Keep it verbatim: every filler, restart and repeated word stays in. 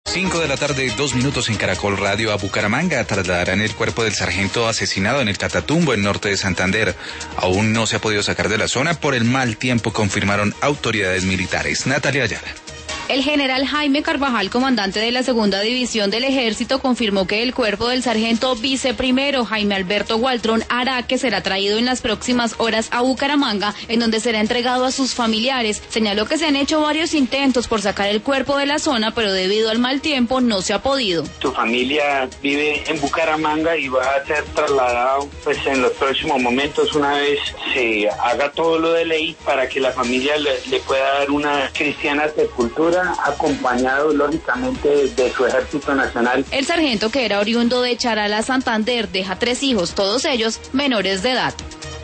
Cinco de la tarde, dos minutos en Caracol Radio. A Bucaramanga trasladarán el cuerpo del sargento asesinado en el Catatumbo, en norte de Santander. Aún no se ha podido sacar de la zona por el mal tiempo, confirmaron autoridades militares. Natalia Ayala. El general Jaime Carvajal, comandante de la segunda división del ejército, confirmó que el cuerpo del sargento viceprimero Jaime Alberto Gualtrón Araque será traído en las próximas horas a Bucaramanga, en donde será entregado a sus familiares. Señaló que se han hecho varios intentos por sacar el cuerpo de la zona, pero debido al mal tiempo no se ha podido. Su familia vive en Bucaramanga y va a ser trasladado pues en los próximos momentos, una vez se haga todo lo de ley, para que la familia le, le pueda dar una cristiana sepultura, acompañado lógicamente de su ejército nacional. El sargento, que era oriundo de Charala, Santander, deja tres hijos, todos ellos menores de edad.